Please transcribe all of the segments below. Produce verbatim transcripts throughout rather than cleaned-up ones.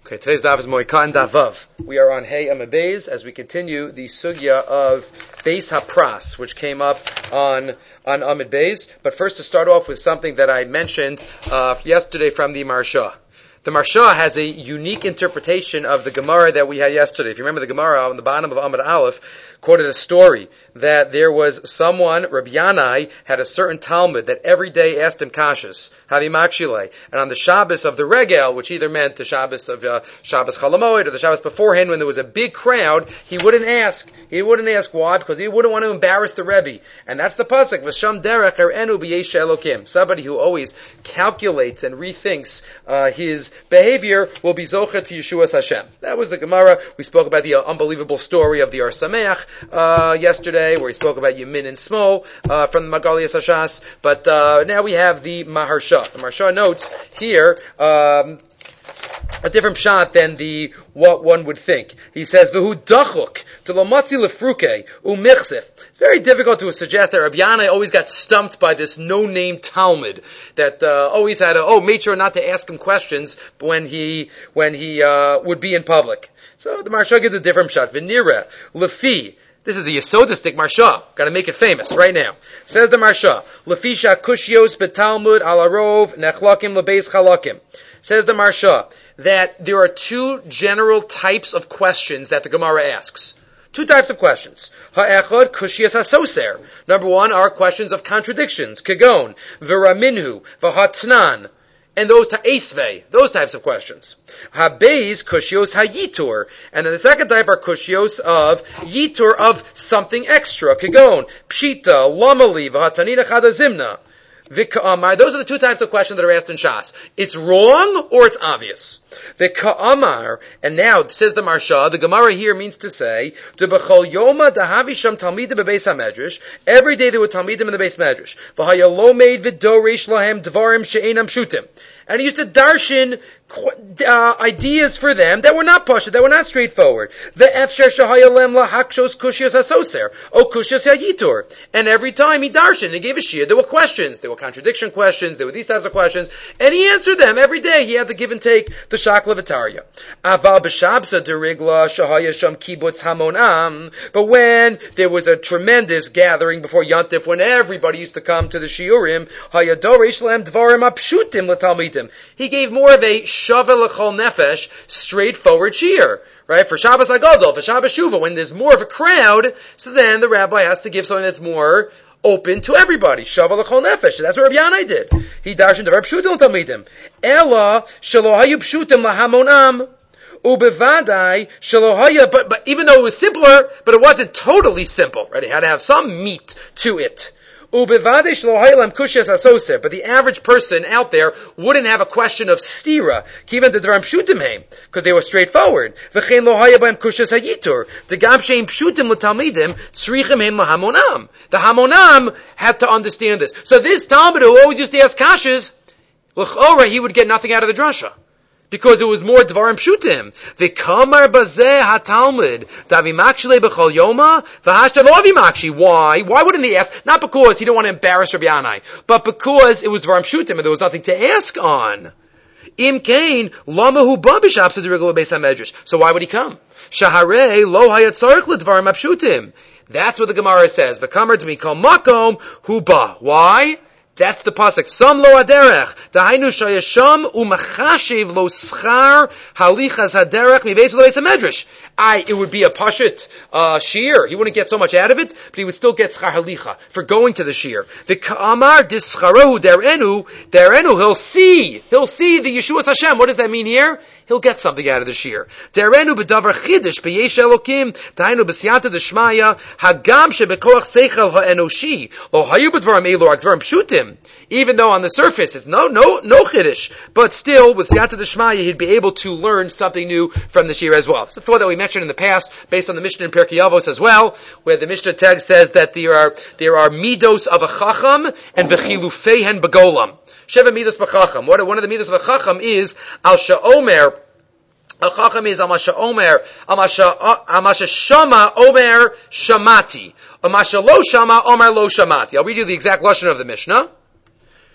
Okay, today's daf is Moika and Davav. We are on Hey Amud Beis as we continue the sugya of Beis HaPras, which came up on on Amud Beis. But first, to start off with something that I mentioned uh, yesterday from the Marsha. The Marsha has a unique interpretation of the Gemara that we had yesterday. If you remember, the Gemara on the bottom of Amud Aleph quoted a story that there was someone, Rabbi Yanai, had a certain Talmud that every day asked him kashas, Havi Makshile, and on the Shabbos of the Regel, which either meant the Shabbos of uh, Shabbos Chalamoid or the Shabbos beforehand, when there was a big crowd, he wouldn't ask. He wouldn't ask why, because he wouldn't want to embarrass the Rebbe. And that's the pasuk, V'sham derech er'enu b'yesh Elokim. Somebody who always calculates and rethinks uh, his behavior will be zocher to Yeshuas Hashem. That was the Gemara. We spoke about the uh, unbelievable story of the Or Sameach uh, yesterday, where he spoke about Yemin and Smo uh, from the Magali Hashas. But uh, now we have the Maharsha. The Maharsha notes here um, a different shot than the what one would think. He says, "V'hu dachuk to lomatzi lefruke umichsef." It's very difficult to suggest that Rabbi Yanai always got stumped by this no-name Talmud that uh, always had to, oh, made sure not to ask him questions when he when he uh, would be in public. So the Maharsha gives a different shot. V'nira lefi. This is a yesodistic Maharsha. Got to make it famous right now. Says the Maharsha, lefi shakushios betalmud alarov nechlakim lebeis chalakim. Says the Maharsha that there are two general types of questions that the Gemara asks. Two types of questions. Ha'echad kushiyas hasoser. Number one are questions of contradictions. Kagon, v'raminhu, v'hatnan. And those to esvei, those types of questions. Habeis kushiyos hayitur. And then the second type are kushiyos of yitur, of something extra. Kagon, pshita, lamali, v'hatanina chadazimna. V'ka'amar. Those are the two types of questions that are asked in Shas. It's wrong or it's obvious. V'ka'amar. And now, says the Maharsha, the Gemara here means to say, D'b'chol yoma dahavi sham talmidim bebeis hamedrash. Every day there were talmidim in the beis medrash. V'haya lo meid v'doresh lahem dvarim she'enam shutim. And he used to darshan uh, ideas for them that were not pashut, that were not straightforward. The efsher shahayalem lahakshos kushiyos hasoser, o kushiyos hayitur. And every time he darshan, he gave a shir, there were questions, there were contradiction questions, there were these types of questions, and he answered them every day. He had the give and take, the shakla v'tarya. Aval b'shabsa derigla shahayasham kibbutz hamonam. But when there was a tremendous gathering before Yantif, when everybody used to come to the shiurim, hayadoresh lahem dvarim apshutim l'talmidim. He gave more of a shavel l'chol nefesh, straightforward shir, right? For Shabbos Hagadol, for Shabbos Shuvah, when there's more of a crowd, so then the rabbi has to give something that's more open to everybody. Shavel l'chol nefesh. That's what Rabbi Yanai did. He darshan devar pshutim l'talmidim. Ela shelo hayu pshutim lahamonam. Ubevadai shalohaya, but but even though it was simpler, but it wasn't totally simple, right? It had to have some meat to it. But the average person out there wouldn't have a question of stira, because they were straightforward. The Hamonam had to understand this. So this Talmud who always used to ask kashas, l'chora, he would get nothing out of the drasha. Because it was more dvarim pshutim. V'kamar bazeh haTalmud davi makshile b'chol yoma v'hashta lo avi makshi. Why? Why wouldn't he ask? Not because he didn't want to embarrass Rabbi Yanai, but because it was dvarim pshutim and there was nothing to ask on. Im kain lama hu ba b'shabsa derigla beis hamedrash. So why would he come? Shaharei lo hayat tzarich l'dvarim apshutim. That's what the Gemara says. V'kamar to me kol makom hu ba. Why? That's the pasuk. Sam lo aderech. Dahainu shayasham umachashiv lo schar halichas haderech mibeis lo beis hamedrash. I, it would be a pashut uh, shir. He wouldn't get so much out of it, but he would still get schar halicha for going to the shir. The ka'amar discharohu derenu derenu. He'll see. He'll see the Yeshuas Hashem. What does that mean here? He'll get something out of the shir. Derenu b'davar chidish b'yesh elokim dahainu b'siyata d'shmaya hagam shebekoach seichel ha'enoshi lo hayu b'dvarim elu ha'dvarim pshutim. Even though on the surface it's no no no chiddush, but still with siyata d'shmaya he'd be able to learn something new from the shir as well. It's a thought that we mentioned in the past, based on the Mishnah in Pirkei Avos as well, where the Mishnah text says that there are there are midos of a chacham and v'chilufeihen begolam. Sheva midas b'chacham. What one of the midas of a chacham is al sha'omer. A chacham is amasha omer, amasha amasha shama omer shamati, amasha lo shama omer lo shamati. I'll read you the exact lashon of the Mishnah.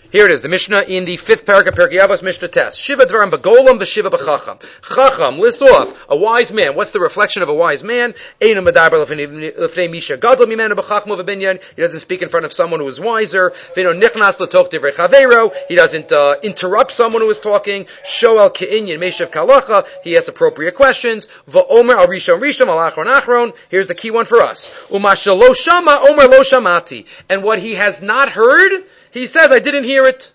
Here it is, the Mishnah in the fifth paragraph, Perkei Avos, Mishnah Test. Shiva dvarim b'golam v'shiva b'chacham. Chacham, list off, a wise man. What's the reflection of a wise man? Einu medaber l'fnei misha gadol mimenu b'chachmo v'binyan. He doesn't speak in front of someone who is wiser. V'eno nichnas l'toch divrei chaveiro. He doesn't uh, interrupt someone who is talking. Shoel ke'inyan meishav kalacha. He asks appropriate questions. V'omer al rishon rishon al achron achron. Here's the key one for us. Umasha lo shama, omer lo shamati. And what he has not heard, he says, I didn't hear it.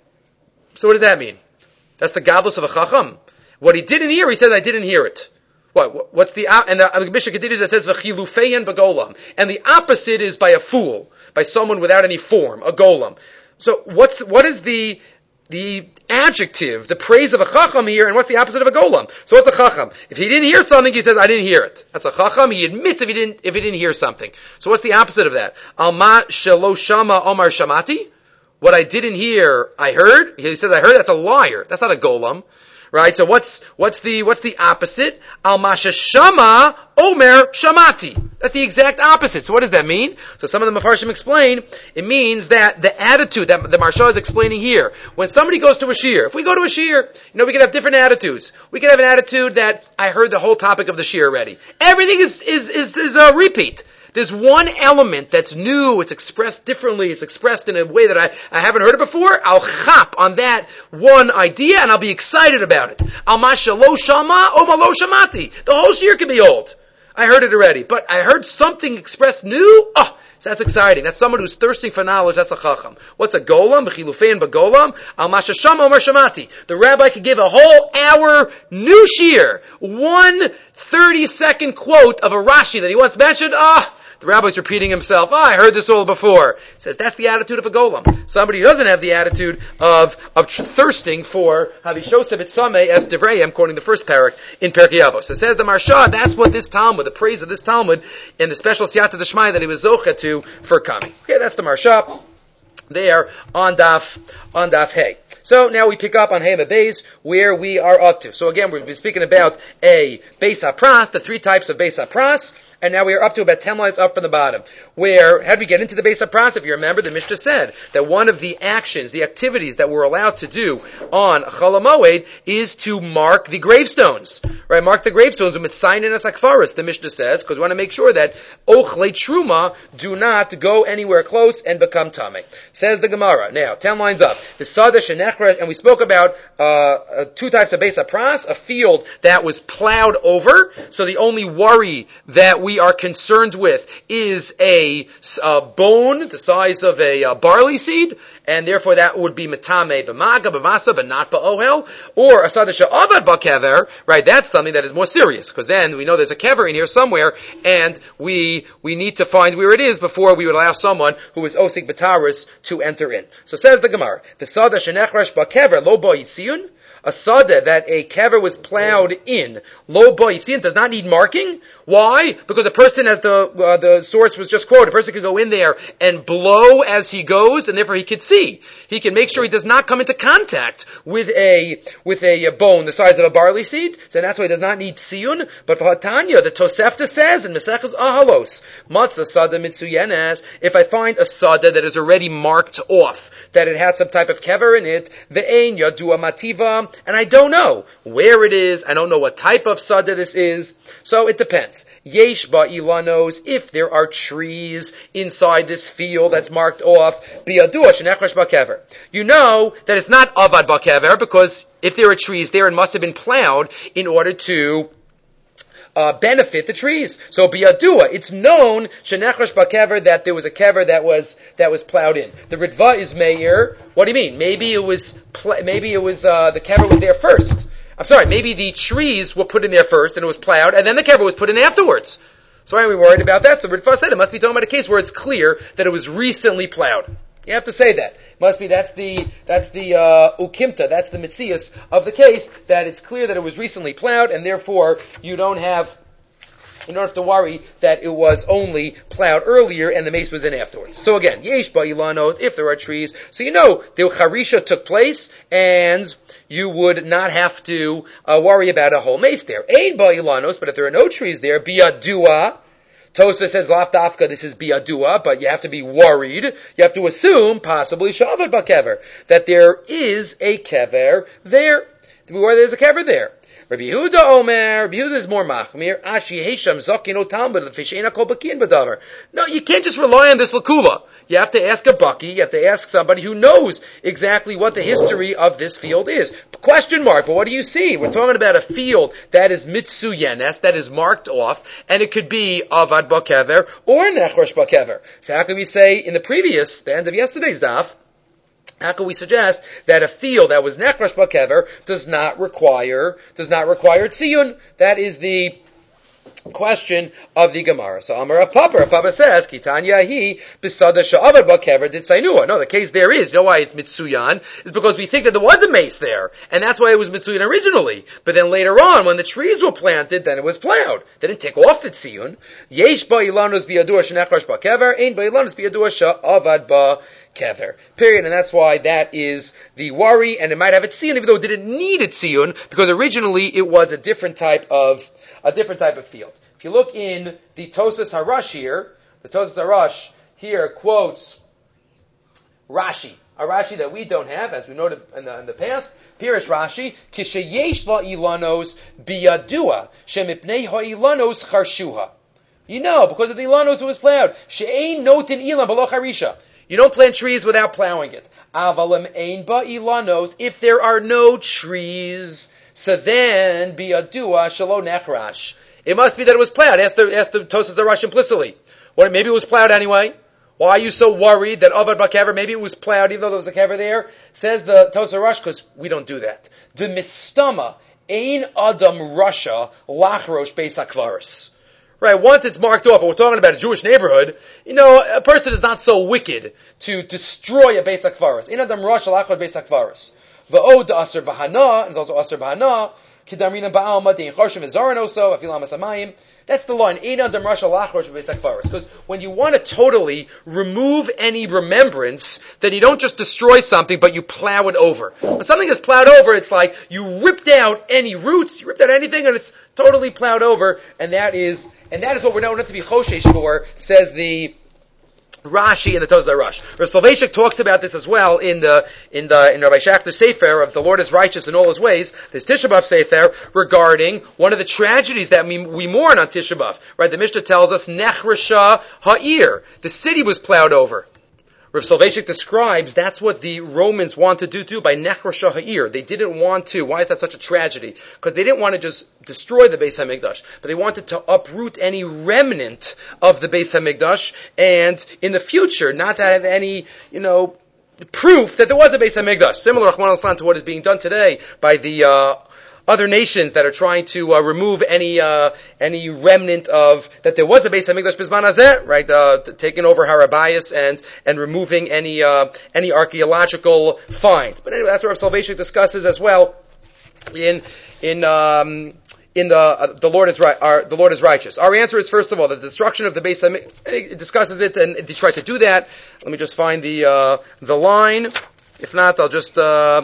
So what does that mean? That's the gadlus of a chacham. What he didn't hear, he says, I didn't hear it. What? What's the, and the Mishnah continues, it says, v'chilufeyan b'golam. And the opposite is by a fool, by someone without any form, a golem. So what's, what is the, the adjective, the praise of a chacham here, and what's the opposite of a golem? So what's a chacham? If he didn't hear something, he says, I didn't hear it. That's a chacham. He admits if he didn't, if he didn't hear something. So what's the opposite of that? Alma shelo shama omar shamati. What I didn't hear, I heard. He says, I heard. That's a liar. That's not a golem. Right? So what's, what's the, what's the opposite? Al masha shama omer shamati. That's the exact opposite. So what does that mean? So some of the Mefarshim explain, it means that the attitude that the Maharsha is explaining here, when somebody goes to a shir, if we go to a shir, you know, we can have different attitudes. We can have an attitude that I heard the whole topic of the shir already. Everything is, is, is, is a repeat. There's one element that's new, it's expressed differently, it's expressed in a way that I, I haven't heard it before. I'll chop on that one idea and I'll be excited about it. Al masha lo shama o ma lo shamati. The whole shir can be old. I heard it already, but I heard something expressed new. Oh, so that's exciting. That's someone who's thirsting for knowledge. That's a chacham. What's a golem? B'chilufein b'golam. Al masha shama o mar shamati. The rabbi could give a whole hour new shir. One thirty-second quote of a Rashi that he once mentioned. Ah. Oh, the rabbi's repeating himself. Oh, I heard this all before. He says that's the attitude of a golem. Somebody who doesn't have the attitude of of tr- thirsting for Havishosev Itzameh as Devrayim, quoting the first parak in Perkei Avos. It says the Maharsha, that's what this Talmud, the praise of this Talmud, and the special Siyata D'Shmai that he was zocha to for coming. Okay, that's the Maharsha there on Daf on Daf Hey. So now we pick up on Hey Beis, where we are up to. So again, we've been speaking about a Beis HaPras, the three types of Beis HaPras. And now we are up to about ten lines up from the bottom. Where, how did we get into the Beis HaPras? If you remember, the Mishnah said that one of the actions, the activities that we're allowed to do on Chol HaMoed is to mark the gravestones. Right? Mark the gravestones with Mitzayin as Akfaris, the Mishnah says, because we want to make sure that Ochlei Truma do not go anywhere close and become Tameh. Says the Gemara. Now, ten lines up. The Sada Shenechresh, and we spoke about uh, uh, two types of Beis HaPras, a field that was plowed over, so the only worry that we are concerned with is a, a bone the size of a, a barley seed, and therefore that would be metame b'maga b'masa, but not ba'ohel, or a sadasha avad ba'kever, right? That's something that is more serious, because then we know there's a kever in here somewhere, and we we need to find where it is before we would allow someone who is osik b'taris to enter in. So says the Gemara, the sadash nechresh ba'kever lo ba'yitziyun. A sada that a kever was plowed in, lo ba'yitziyun, does not need marking. Why? Because a person, as the uh, the source was just quoted, a person could go in there and blow as he goes, and therefore he could see. He can make sure he does not come into contact with a with a, a bone the size of a barley seed. So that's why he does not need siyun. But for Hatanya, the Tosefta says in Maseches Ahalos, matzah sada mitzuyenes. If I find a sada that is already marked off, that it had some type of kever in it, ve'ein yadua mativa, and I don't know where it is. I don't know what type of sada this is. So it depends. Yesh ba'ilanos, if there are trees inside this field that's marked off, bi'adua shenechresh ba'kever. You know that it's not avad ba'kever, because if there are trees there, it must have been plowed in order to Uh, benefit the trees. So biyadua, it's known shenechresh ba'kever that there was a kever that was that was plowed in. The Ritva is meir. What do you mean? Maybe it was pl- maybe it was uh, the kever was there first. I'm sorry. Maybe the trees were put in there first and it was plowed, and then the kever was put in afterwards. So why are we worried about that? So the Ritva said it must be talking about a case where it's clear that it was recently plowed. You have to say that. It must be that's the that's the uh, ukimta, that's the mitzias of the case, that it's clear that it was recently plowed, and therefore you don't have you don't have to worry that it was only plowed earlier and the mace was in afterwards. So again, yesh ba'ilanos, if there are trees, so you know the charisha took place, and you would not have to uh, worry about a whole mace there. Ein ba'ilanos, but if there are no trees there, biyadua, Tosfos says laf dafka, this is biadua, but you have to be worried. You have to assume possibly shavad bakever, that there is a kever there, where there's a kever there. Rabbi Yehuda Omer, Rabbi Yehuda is more machmir. Ashi Hesham Zakin O Talmud the Fishena Kol Bakin B'Davar. No, you can't just rely on this lakula. You have to ask a baki. You have to ask somebody who knows exactly what the history of this field is. Question mark. But what do you see? We're talking about a field that is mitsuyenes, that is marked off, and it could be avad bakever or nechrosh bakever. So how can we say in the previous, the end of yesterday's daf? How can we suggest that a field that was nechrosh bakever does not require does not require tziyun? That is the question of the Gemara. So Amar Rav Papa, Rav Papa says, Kitanya hi bisada sha'avad bakever did sainua. No, the case there is. You know why it's mitsuyan? Is because we think that there was a mace there, and that's why it was mitsuyan originally. But then later on, when the trees were planted, then it was plowed. They didn't take off the tziyun. Yesh ba'ilanus biyadua shenechrosh bakever, ein ba'ilanus biyadua sha'avad ba. Kever. Period. And that's why that is the worry, and it might have a tziyun, even though it didn't need a tziyun, because originally it was a different type of, a different type of field. If you look in the Tosas Harash here, the Tosas Harash here quotes Rashi, a Rashi that we don't have, as we noted in the, in the past. Pirish Rashi, Kishayesh la ilanos biyadua, shemipnei ha'ilanos charshuha. You know, because of the ilanos it was plowed. She'ein notin ilan b'lo charisha. You don't plant trees without plowing it. Avalim ein ba ilanos. If there are no trees, so then biadua shalo nechrash. It must be that it was plowed. Ask the ask the Tosas Harash implicitly. What? Maybe it was plowed anyway. Why are you so worried that avad bakever? Maybe it was plowed even though there was a kever there. Says the Tosas Harash, because we don't do that. The mistama ein adam rasha lachrosh beis hakvaros. Right, once it's marked off, and we're talking about a Jewish neighborhood, you know, a person is not so wicked to destroy a Beis HaKvaros. In Adam Rosh Alachot Beis HaKvaros. V'od Aser Bahana, and it's also Aser Bahana, Kidamrina Ba'alma, Dein Choshev Ezaran also, Afil Amasamayim. That's the line, Ein Adam Rosh Alachot Beis HaKvaros. Because when you want to totally remove any remembrance, then you don't just destroy something, but you plow it over. When something is plowed over, it's like you ripped out any roots, you ripped out anything, and it's totally plowed over, and that is And that is what we're known to be choshesh for, says the Rashi in the Tosas Harash. Rav Soloveitchik talks about this as well in the in the in Rabbi Shachter's Sefer of the Lord is righteous in all his ways. This Tisha B'Av Sefer regarding one of the tragedies that we, we mourn on Tisha B'Av. Right, the Mishnah tells us Nechresha Ha'ir. The city was plowed over. Rav Soloveitchik describes that's what the Romans wanted to do by Nechresha Ha'ir. They didn't want to. Why is that such a tragedy? Because they didn't want to just destroy the Beis HaMikdash, but they wanted to uproot any remnant of the Beis HaMikdash, and in the future, not to have any, you know, proof that there was a Beis HaMikdash. Similar, Rahman al-Islam, to what is being done today by the uh, other nations that are trying to uh, remove any uh, any remnant of that there was a Beis HaMikdash Bizman Hazeh, right? Uh, taking over Har HaBayis and and removing any uh, any archaeological find. But anyway, that's what Rav Soloveitchik discusses as well in in um, in the uh, the Lord is right. Our, the Lord is righteous. Our answer is, first of all, the destruction of the Beis HaMikdash. It discusses it, and they try to do that. Let me just find the uh, the line. If not, I'll just. Uh,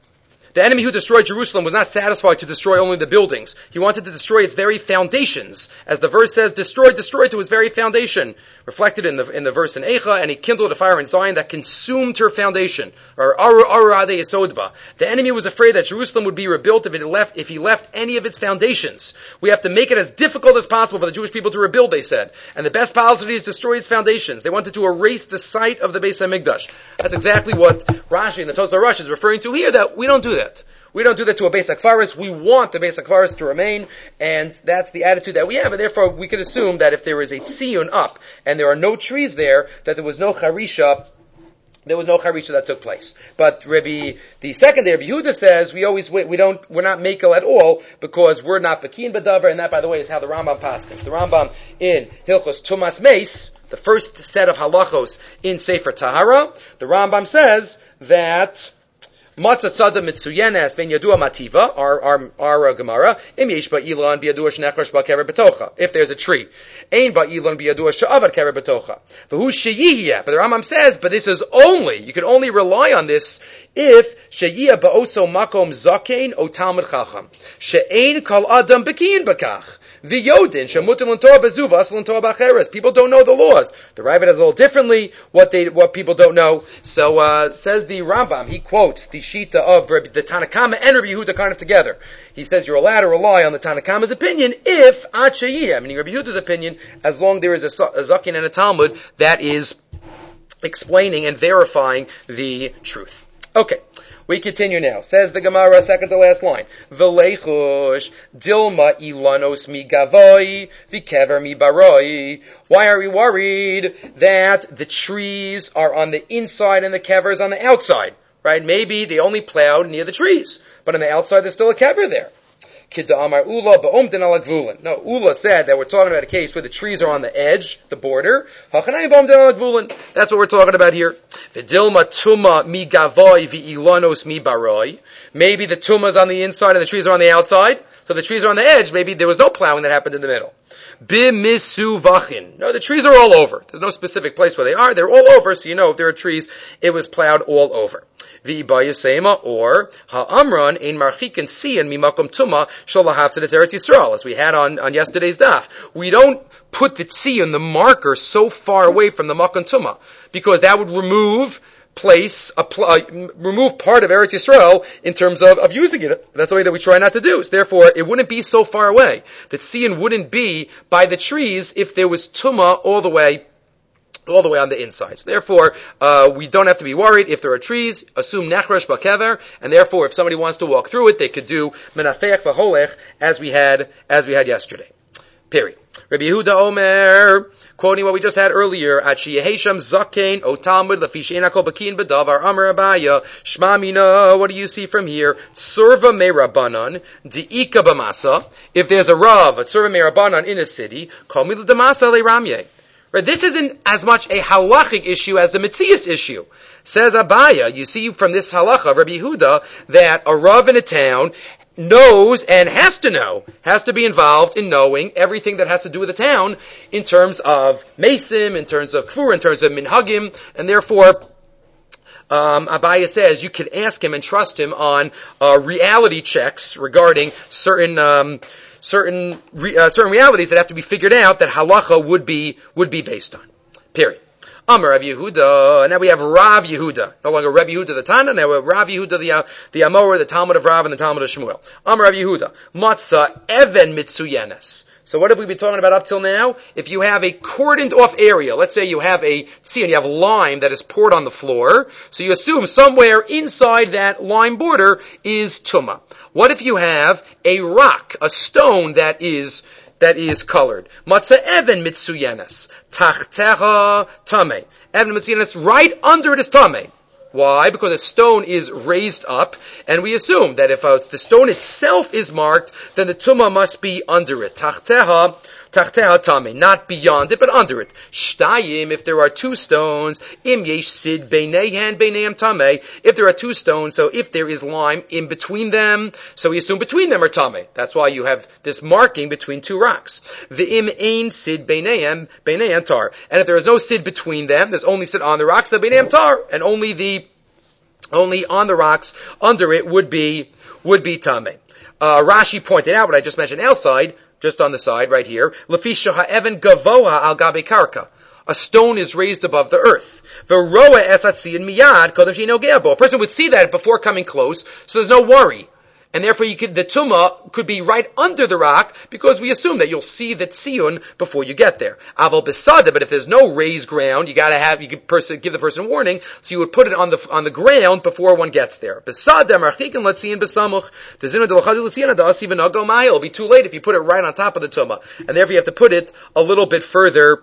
The enemy who destroyed Jerusalem was not satisfied to destroy only the buildings. He wanted to destroy its very foundations. As the verse says, destroyed, destroyed to his very foundation. Reflected in the in the verse in Eicha, and he kindled a fire in Zion that consumed her foundation. Or Aru Aru Ade Yesodba. The enemy was afraid that Jerusalem would be rebuilt if it left if he left any of its foundations. We have to make it as difficult as possible for the Jewish people to rebuild, they said. And the best policy is to destroy its foundations. They wanted to erase the site of the Beis HaMikdash. That's exactly what Rashi in the Tosas Harash is referring to here, that we don't do that. We don't do that to a Beis HaKvaros. We want the Beis HaKvaros to remain, and that's the attitude that we have, and therefore we can assume that if there is a tziyun up, and there are no trees there, that there was no charisha, there was no charisha that took place. But Rabbi, the second day, Rabbi Yehuda says, we always, we don't, we're not mekel at all, because we're not Bakin B'Davar, and that, by the way, is how the Rambam paskins. The Rambam in Hilchos Tumas Meis, the first set of halachos in Sefer Tahara, the Rambam says that Matzah tzada mitzuyenes ben yadua mativa, our our our uh, Gemara. Im yesh ba'ilan biyadua shnechrosh ba'kever betocha. If there's a tree, ein ba'ilan biyadua she'avad kever betocha. V'hu sheyiyah. But the Rambam says, but this is only, you can only rely on this if sheyiyah ba'oso makom zakein o talmud chacham she'ein kol adam bekiyin bakach V'yodin shemutim l'Torah bezuva asl l'Torah b'acheres. People don't know the laws. The Ravid has a little differently what they what people don't know. So uh, says the Rambam. He quotes the Shita of the Tanakama and Rabbi Yehuda kind of together. He says you're allowed to rely on the Tanakama's opinion if ad sheyiyeh, meaning Rabbi Yehuda's opinion, as long there is a, a Zakin and a Talmud that is explaining and verifying the truth. Okay. We continue now. Says the Gemara, second to last line. V'leichush dilma ilanos mi gavoi v'kever mi baroi. Why are we worried that the trees are on the inside and the kever is on the outside? Right? Maybe they only plowed near the trees, but on the outside there's still a kever there. Kidda Ula ba'omden ala gvulin. No, Ula said that we're talking about a case where the trees are on the edge, the border. Hachanai ba'omden ala gvulin. That's what we're talking about here. V'dilma tuma mi gavoi v'ilanos mi baroi. Maybe the tuma is on the inside and the trees are on the outside. So the trees are on the edge. Maybe there was no plowing that happened in the middle. Bimisuvachin. No, the trees are all over. There's no specific place where they are. They're all over, so you know if there are trees, it was plowed all over. V'ibayasema, or ha'amran ein marchikin siyan mimakom tuma shalahav to Eretz Yisrael, as we had on, on yesterday's daf. We don't put the tzion, the marker, so far away from the makom tuma, because that would remove place, a pl- uh, remove part of Eretz Yisrael in terms of, of using it. That's the way that we try not to do. So therefore, it wouldn't be so far away. The tzion wouldn't be by the trees if there was tuma all the way all the way on the insides. Therefore, uh, we don't have to be worried if there are trees. Assume nechresh ba'kever, and therefore, if somebody wants to walk through it, they could do menafeach v'holech as we had as we had yesterday. Period. Rabbi Yehuda Omer, quoting what we just had earlier, at sheyehesham zakein o talmud lafi she'ein hakol bakiin b'davar amar Abaya shma mina. What do you see from here? Tsurva me'rabanan di'ika b'masa. If there's a rav, a tsurva me'rabanan in a city, kol mila d'masa le'ramye. Right, this isn't as much a halachic issue as a mitzias issue. Says Abaya, you see from this halacha of Rabbi Yehuda that a rav in a town knows and has to know, has to be involved in knowing everything that has to do with the town in terms of mesim, in terms of kfur, in terms of minhagim, and therefore Um, Abaya says you could ask him and trust him on uh, reality checks regarding certain um, certain re, uh, certain realities that have to be figured out that halacha would be would be based on. Period. Amar Rav Yehuda. Now we have Rav Yehuda, no longer Rav Yehuda the Tana. Now we have Rav Yehuda the uh, the Amor, the Talmud of Rav, and the Talmud of Shmuel. Amar Rav Yehuda. Matzah even mitzuyenes. So what have we been talking about up till now? If you have a cordoned off area, let's say you have a tzion, you have lime that is poured on the floor, so you assume somewhere inside that lime border is tumah. What if you have a rock, a stone that is that is colored? Matzah even mitzuyenes. Tachtecha tameh. Even mitzuyenes, right under it is tameh. Why? Because a stone is raised up, and we assume that if uh, the stone itself is marked, then the tumah must be under it. Tachteha, tachteha tameh, not beyond it, but under it. Shtayim, if there are two stones, im yesh sid beineihen beineihem tameh, if there are two stones, so if there is lime in between them, so we assume between them are tameh. That's why you have this marking between two rocks. V'im ein sid beineihem beineihem tar. And if there is no sid between them, there's only sid on the rocks, the beineihem tar, and only the Only on the rocks under it would be would be tameh. Uh, Rashi pointed out what I just mentioned outside, just on the side right here. Lefisha ha'even gavoha al gabe karka. A stone is raised above the earth. V'roa esatziin miyad kodem she'ino ge'abo. A person would see that before coming close, so there's no worry. And therefore you could, the tumah could be right under the rock, because we assume that you'll see the tziyun before you get there. Aval besada, but if there's no raised ground, you gotta have, you could person, give the person warning, so you would put it on the, on the ground before one gets there. Besada, marchikin letziyin besamuch, the zinu de l'chadu letziyin, da asiv v'nago ma'il. It'll be too late if you put it right on top of the tumah. And therefore you have to put it a little bit further,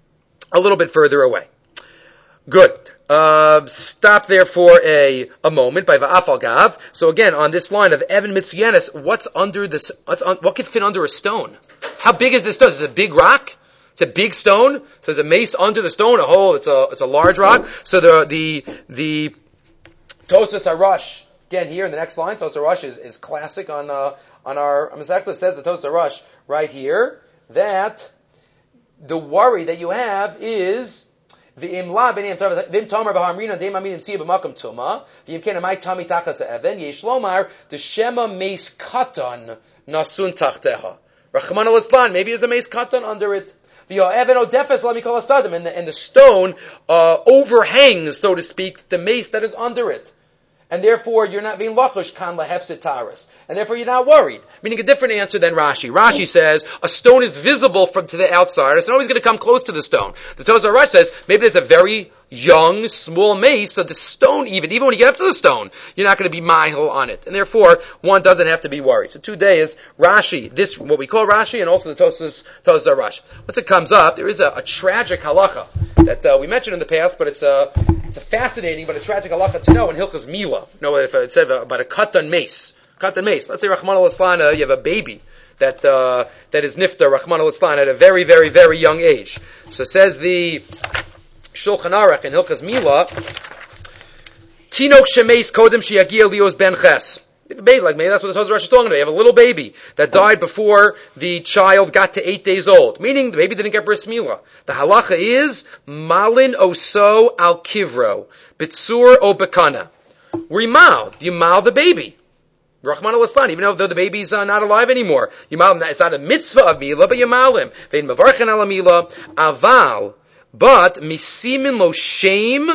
a little bit further away. Good. Uh, stop there for a, a moment by Va'afal Gav. So again, on this line of Evan Mitzuyenes, what's under this, what's on, what could fit under a stone? How big is this stone? Is it a big rock? It's a big stone? So there's a mace under the stone, a hole, it's a, it's a large rock. So the, the, the Tosfos Harash, again here in the next line, Tosfos Harash is, is classic on, uh, on our, Masechta says the Tosfos Harash right here, that the worry that you have is, V'im la b'nei v'im tomer v'hamrina deim amin tziyah b'makam tuma v'im ken amay tami tachas ha'even yesh lomar the shema meis katan nasun tachteha. Rachman al-Islan, maybe there's a mace katan under it. The Evan Odefes Lamikol Asadim, and the and the stone uh, overhangs, so to speak, the mace that is under it. And therefore, you're not being lachush kan lahefsit taras. And therefore, you're not worried. Meaning a different answer than Rashi. Rashi says, a stone is visible from to the outside. It's not always going to come close to the stone. The Tozar Rash says, maybe there's a very young, small mace, so the stone even, even when you get up to the stone, you're not going to be mahil on it. And therefore, one doesn't have to be worried. So two days, Rashi, this, what we call Rashi, and also the Tosas, Tozar Rash. Once it comes up, there is a, a tragic halacha that uh, we mentioned in the past, but it's a, it's a fascinating, but a tragic halacha to know in Hilchas Mila. You know, if it said about a katan mace. Katan mace. Let's say Rachman al-Islan, uh, you have a baby that uh, that is nifta, Rachman al-Islan, at a very, very, very young age. So says the Shulchan Aruch in Hilchas Mila, Tinok shemeis kodem sheyagia lios ben ches. You have a baby, like maybe that's what the Tozar Rash is talking about. You have a little baby that died before the child got to eight days old. Meaning the baby didn't get bris milah. The halacha is malin oso al kivro, bitsur o bekana. We mal. You mal the baby. Rachman al-Islan, even though the baby's uh, not alive anymore. You mal him. It's not a mitzvah of milah, but you mal him. Vein mavarchen ala milah, aval. But misimin lo shame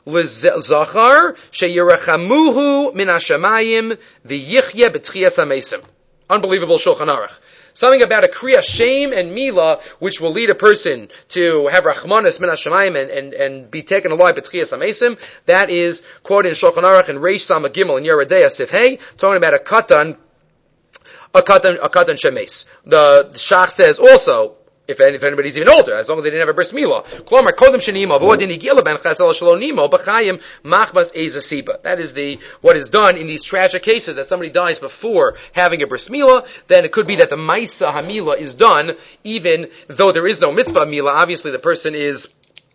l'zachar sheyirachamuhu min hashamayim v'yichye b'tchias hamesim. Unbelievable Shulchan Aruch. Something about a kriya shame and mila, which will lead a person to have rachmanis min hashamayim and, and, and be taken alive b'tchias hamesim. That is quoted in Shulchan Aruch and Reish Sama Gimel in Yeridei Sif Hey, talking about a katan, a katan, a katan shemes. The, the Shach says also, If, if anybody's even older, as long as they didn't have a bris milah. Klomar kodem shenimo v'odin igila ben chesel shelo nimo b'chayim machmas ezasiba. That is the what is done in these tragic cases that somebody dies before having a bris milah. Then it could be that the maisa hamila is done even though there is no mitzvah milah. Obviously, the person is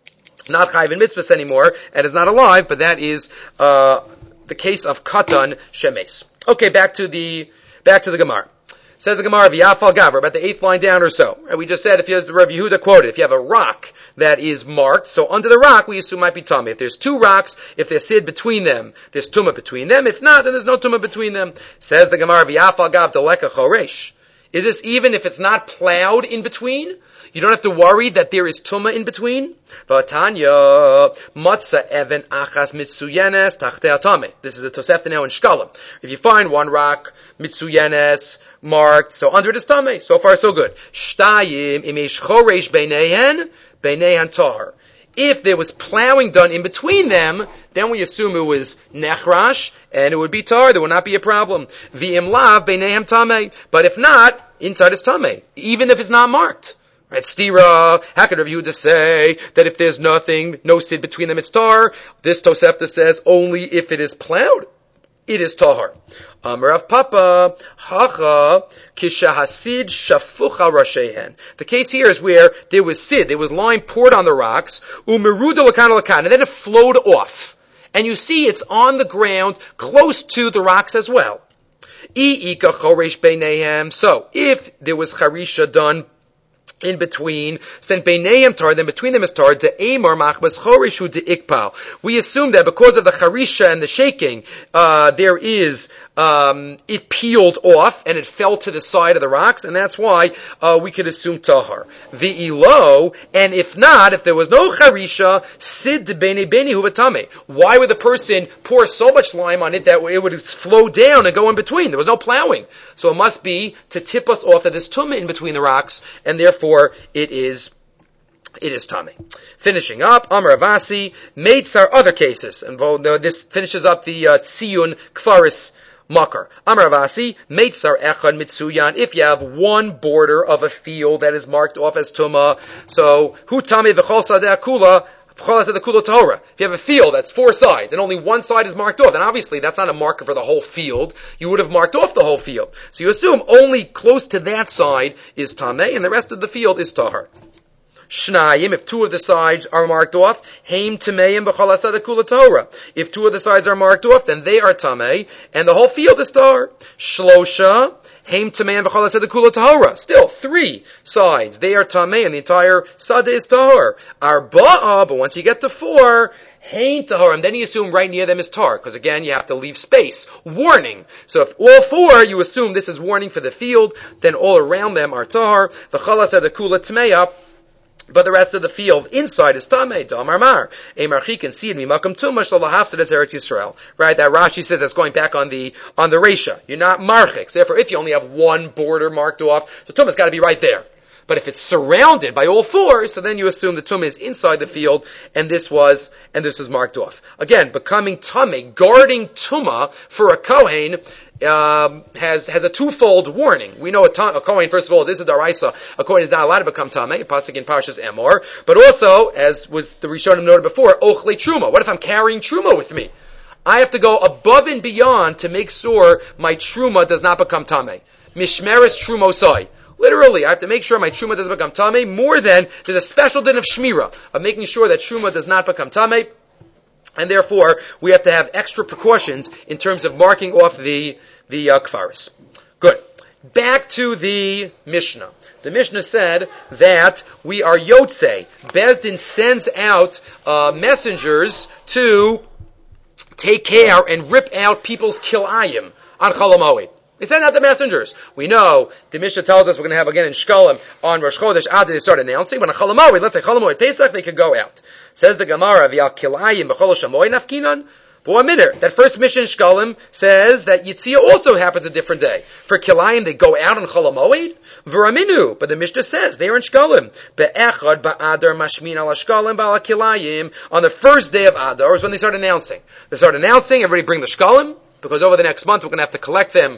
not chayiv in mitzvahs anymore and is not alive. But that is uh, the case of katan shemes. Okay, back to the back to the Gemara. Says the Gemara, V'yafal Gavra, about the eighth line down or so. And we just said, if you have the Rav Yehuda quoted, if you have a rock that is marked, so under the rock we assume might be tummy. If there's two rocks, if there's sid between them, there's tumah between them. If not, then there's no tumah between them. Says the Gemara, V'yafal Gav Deleka Choresh. Is this even if it's not plowed in between? You don't have to worry that there is tumah in between. V'atanya matza even achas mitsuyenes tachtei atame. This is a Tosefta now in Shkalim. If you find one rock mitsuyenes marked, so under it is tameh. So far, so good. Shtayim imesh choresh beinehen beinehen tahar. If there was plowing done in between them, then we assume it was nechrash, and it would be tar. There would not be a problem. V'im lav beinehem tameh. But if not, inside is tameh, even if it's not marked. Right, stira. How could Rav Yehuda say that if there's nothing, no sid between them, it's tar? This Tosefta says only if it is plowed, it is tahar. Amrav Papa Hacha Kishahasid Shafucha Rashehen. The case here is where there was sid, there was lime poured on the rocks, umeruda lakana lakana, and then it flowed off, and you see it's on the ground close to the rocks as well. Iika choresh beinehem. So if there was charisha done in between, then beinayim tar, then between them is tar, the amar machmas choreshu de ikpal. We assume that because of the charisha and the shaking, uh, there is, um, it peeled off and it fell to the side of the rocks, and that's why, uh, we could assume tahar. Ve'ilo, and if not, if there was no charisha, sid de beinei beinei hu v'tameh. Why would the person pour so much lime on it that it would flow down and go in between? There was no plowing. So it must be to tip us off that there's tumah in between the rocks, and therefore it is it is tummy. Finishing up, Amar Avasi, mates are other cases, and this finishes up the uh, Tziyun Kfaris Makar. Amar Avasi, mates are echad mitsuyan. If you have one border of a field that is marked off as tumah, so hu tami v'chol sadeh kula. If you have a field that's four sides and only one side is marked off, then obviously that's not a marker for the whole field. You would have marked off the whole field. So you assume only close to that side is tameh and the rest of the field is tahar. Shnayim, if two of the sides are marked off, heim tameim b'chol asad kula tahora. If two of the sides are marked off, then they are tameh and the whole field is tahar. Shlosha, heim tameim b'chol asad kula tahora. Still, three sides, they are tameh and the entire sada is tahar. Arba'a, but once you get to four, Hain taharim. Then you assume right near them is tar, because again you have to leave space. Warning. So if all four you assume this is warning for the field, then all around them are tahar. V'chalas adakula tmeya. But the rest of the field inside is tamei, damar mar. A marchik and seed mimakam tuma shalahafsed as Eretz Yisrael. Right? That Rashi said that's going back on the on the Resha. You're not marchik. So therefore, if you only have one border marked off, the tumah's got to be right there. But if it's surrounded by all four, so then you assume the tumah is inside the field, and this was and this was marked off. Again, becoming tamei, guarding tumah for a kohen. Um, has has a twofold warning. We know a, tam, a Kohen, first of all, this is Daraisa. A Kohen is not allowed to become Tameh, a pasuk in Parshas Emor. But also, as was the Rishonim noted before, Ochle Truma. What if I'm carrying Truma with me? I have to go above and beyond to make sure my Truma does not become Tameh. Mishmeres Trumosai. Literally, I have to make sure my Truma doesn't become Tameh more than, there's a special din of Shmira, of making sure that Truma does not become Tameh. And therefore, we have to have extra precautions in terms of marking off the the uh, kfaris. Good. Back to the Mishnah. The Mishnah said that we are Yotze. Bezdin sends out uh, messengers to take care and rip out people's kilayim on Chol HaMoed. They send out the messengers. We know, the Mishnah tells us we're going to have again in Shkolim on Rosh Chodesh Adar they start announcing. When a Chol HaMoed, let's say Chol HaMoed Pesach, they can go out. Says the Gemara, V'yal kilayim b'chol shamoy nafkinan. But one minute, that first Mishnah in Shkolim says that Yitzia also happens a different day. For kilayim, they go out on Chol HaMoed. V'raminu, but the Mishnah says they are in Shkolim. Be'echad ba'adar mashmin ala Shkolim ba'ala kilayim. On the first day of Adar is when they start announcing. They start announcing, everybody bring the Shkolim, because over the next month we're going to have to collect them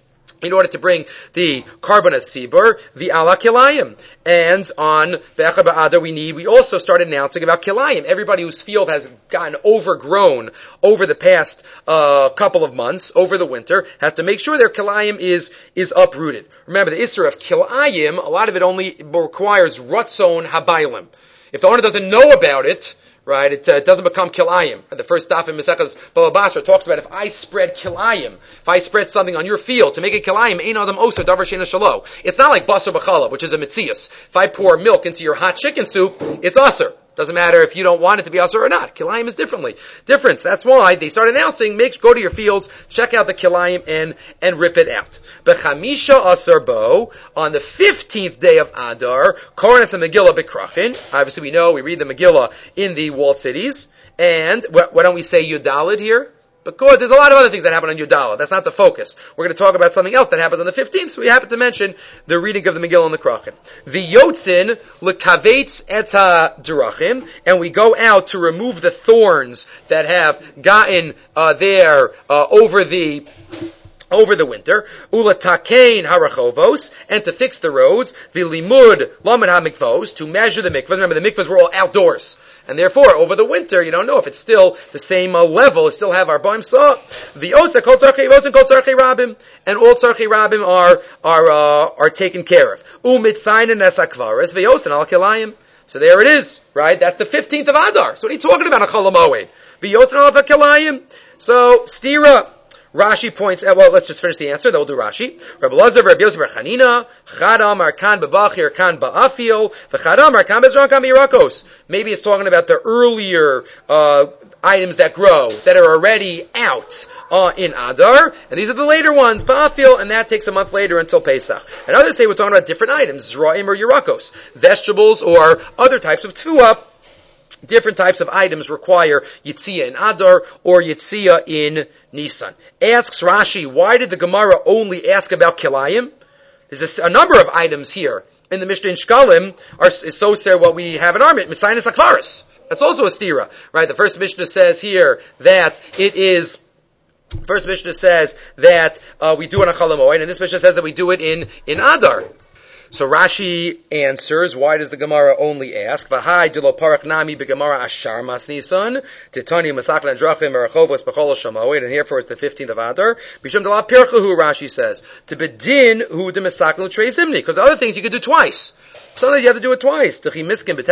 in order to bring the carbon at Sibur, the ala kilayim. And on Be'echad Ba'adar we need, we also start announcing about kilayim. Everybody whose field has gotten overgrown over the past uh, couple of months, over the winter, has to make sure their kilayim is, is uprooted. Remember, the Isra of kilayim, a lot of it only requires Ratzon Habaylim. If the owner doesn't know about it, right, it, uh, it doesn't become kilayim. The first daf in Mesechas Baba Basra talks about if I spread kilayim, if I spread something on your field to make it kilayim, ein adam oser davar sheina shalo. It's not like basar b'chalav, which is a mitzias. If I pour milk into your hot chicken soup, it's aser. Doesn't matter if you don't want it to be aser or not. Kilayim is differently. Difference. That's why they start announcing, make, go to your fields, check out the kilayim and, and rip it out. B'chamisha aser bo, on the fifteenth day of Adar, Koranas and Megillah b'krachin. Obviously we know, we read the Megillah in the walled cities. And, why don't we say Yudalid here? Because there's a lot of other things that happen on Yudala. That's not the focus. We're going to talk about something else that happens on the fifteenth, so we happen to mention the reading of the Megillah and the Krachim. The Yotzin l'kavetz eta derachim, and we go out to remove the thorns that have gotten uh, there uh, over the over the winter, ula takein harachovos, and to fix the roads, vilimud lamed hamikvos, to measure the mikvahs. Remember, the mikvahs were all outdoors. And therefore, over the winter, you don't know if it's still the same uh, level, it still have our baim saw. The osa kol tzarchei osa kol tzarchei rabim, and all tzarchei rabim are are uh, are taken care of. Umitzayin nesakvaris veyosin al kilayim. So there it is, right? That's the fifteenth of Adar. So what are you talking about? A Chol HaMoed. Veyosin al kilayim. So stira. Rashi points out, well, let's just finish the answer, then we'll do Rashi. Rabbi Lazar, Rabbi Yosef, Rabbi Chanina, Chad Amar Kan B'Vachir, Kan Ba'afil, V'Chad Amar Kan B'Zron, Kan B'Yirakos. Maybe it's talking about the earlier uh, items that grow, that are already out uh, in Adar, and these are the later ones, Ba'afil, and that takes a month later until Pesach. And others say we're talking about different items, Zra'im or Yirakos, vegetables or other types of Tfuah. Different types of items require Yitzia in Adar or Yitzia in Nisan. Asks Rashi, why did the Gemara only ask about Kilayim? There's a, a number of items here in the Mishnah in Shkalim are is so say what we have in our Mitzayin Akvaris. That's also a stira, right? The first Mishnah says here that it is. First Mishnah says that uh, we do it on Chol HaMoed, and this Mishnah says that we do it in in Adar. So Rashi answers, why does the Gemara only ask? V'hai dilo parak nami b'Gemara ashar mas nisan titani masaklan drachim erachovos b'chol shamoed, and therefore it's the fifteenth of Adar. B'shum dela pirchahu, Rashi says, to bedin hu de masaklan trei zimni, because other things you could do twice. Sometimes you have to do it twice. It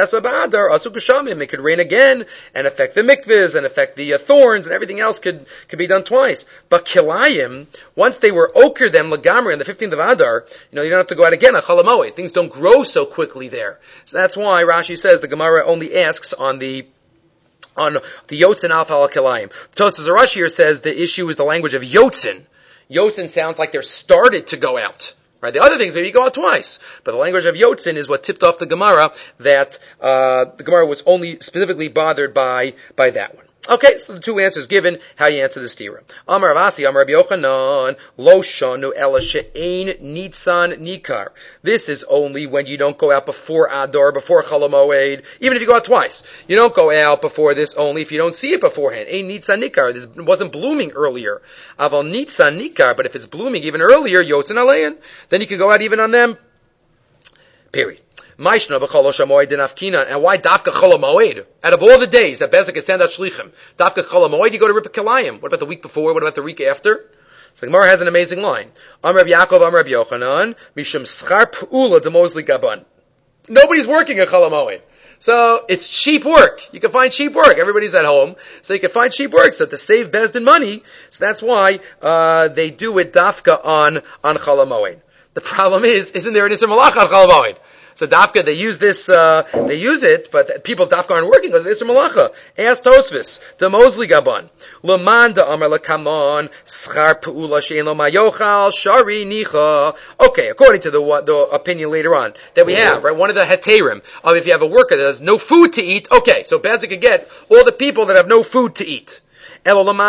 could rain again and affect the mikvahs and affect the uh, thorns, and everything else could, could be done twice. But kilayim, once they were oker them lagamri on the fifteenth of Adar, you know, you don't have to go out again on Chol HaMoed. Things don't grow so quickly there. So that's why Rashi says the Gemara only asks on the on the Yotzin Alpha al Kilayim. Tosas Arash here says the issue is the language of Yotzin. Yotzin sounds like they're started to go out. Right? The other things maybe go out twice, but the language of Yotzin is what tipped off the Gemara that uh, the Gemara was only specifically bothered by by that one. Okay, so the two answers given, how you answer the stira. Amar Avasi, Amar Rabbi Yochanan, Lo shanu ela she'ein nitzan nikar. This is only when you don't go out before Adar, before Chol Hamoed, even if you go out twice. You don't go out before this only if you don't see it beforehand. Ein nitzan nikar. This wasn't blooming earlier. Aval nitzan nikar, but if it's blooming even earlier, yotzin alein, then you can go out even on them. Period. And why dafka Chol Hamoed? Out of all the days that Bezek can send out shlichim, dafka Chol Hamoed, you go to Rippa Kilayim. What about the week before? What about the week after? So the Gemara has an amazing line. Amar Rabbi Yaakov, Amar Rabbi Yochanan, Mishum schar p'ula demozli gaban. Nobody's working at Chol Hamoed. So it's cheap work. You can find cheap work. Everybody's at home, so you can find cheap work. So to save Bezdin money, so that's why uh, they do it dafka on on Chol Hamoed. The problem is, isn't there an Isser Malach on Chol Hamoed? So dafka, they use this, uh, they use it, but people dafka aren't working because it's a malacha. Ask Tosfos, the Mosley Gaban. Leman da Amar Lakamon, Schar Pe'ula She'en Lo Mayochal, Shari Nicha. Okay, according to the, the opinion later on that we have, right, one of the heterim of if you have a worker that has no food to eat, okay, so Bezdin can get all the people that have no food to eat. How could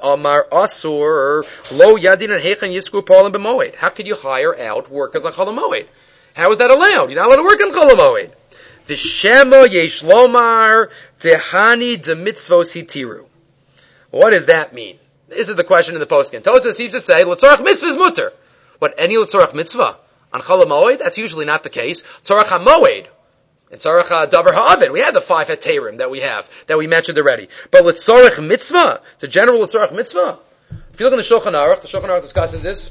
you hire out workers on Chol Hamoed? How is that allowed? You're not allowed to work on Chol Hamoed. V'shema yesh lomar tehani de mitzvos hitiru. What does that mean? This is the question in the postskin. Tosas seems to say, L'tzorach mitzvah is mutter. What, any L'tzorach mitzvah? On Chol Hamoed? That's usually not the case. Tzorach HaMoed. And Tzorach Davar Ha'avin. We have the five Heterim that we have, that we mentioned already. But L'tzorach mitzvah? It's a general L'tzorach mitzvah. If you look in the Shulchan Aruch, the Shulchan Aruch discusses this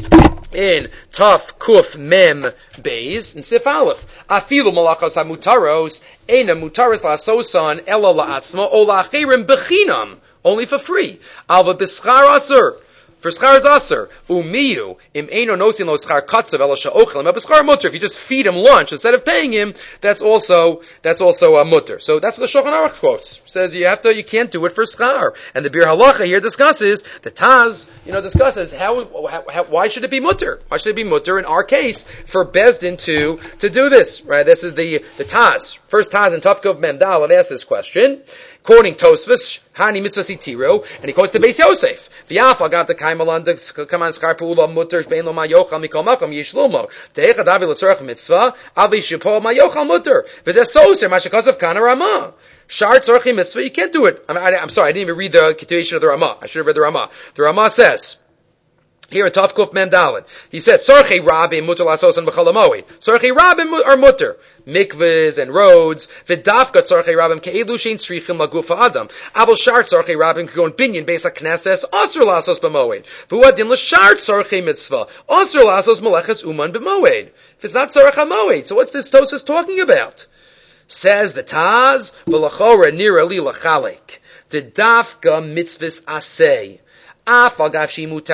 in Taf Kuf Mem Beis in Sif Aleph. Afilu malachos hamutaros eina mutaros la'asosan ela la'atzma o la'achirim bechinam, only for free. Alva b'schar aser, for schar is aser. Umiyu im eino nosin lo schar katzav ela sha'ochel im b'schar mutter. If you just feed him lunch instead of paying him, that's also that's also a mutter. So that's what the Shulchan Aruch quotes. Says you have to, you can't do it for schar. And the Bir Halacha here discusses, the Taz, you know, discusses how, how, how why should it be mutter? Why should it be mutter in our case for Bezdin to to do this? Right? This is the the Taz. First Taz in Tafkov Memdal had asked this question. Quoting Tosfos, Hani Mitzvah Sitiro, and he quotes the Beis Yosef. V'yafal gam te kaimalan de kaman schar peula mutter bein lo mayochal mikol makam yishlomo. Tehecha davi l'tzorach mitzvah avi shipol mayochal mutter. V'zeh soser mashakasav kana Ramah. Shar tzorchi mitzvah, you can't do it. I mean, I, I'm sorry, I didn't even read the continuation of the Ramah. I should have read the Ramah. The Ramah says, here in Taf Kuf Mem Daled, he said, Sorchei Rabim mutter lasosan b'chol hamoed. Sorchei Rabim are mutter. Mikvahs and roads. V'dafka tzorchei Rabim ke'elu shein tzrichim lagufa adam. Aval shar tzorchei Rabim k'gon binyan beis ha'knesses asur lasos b'moed. V'uadin l'shar tzorchei mitzvah asur lasos meleches uman b'moed. If it's not tzorch hamoed, so what's this Tosfos talking about? Says the Taz, v'lachora nira li lachalek. The dafka mitzvahs aseh. Even though a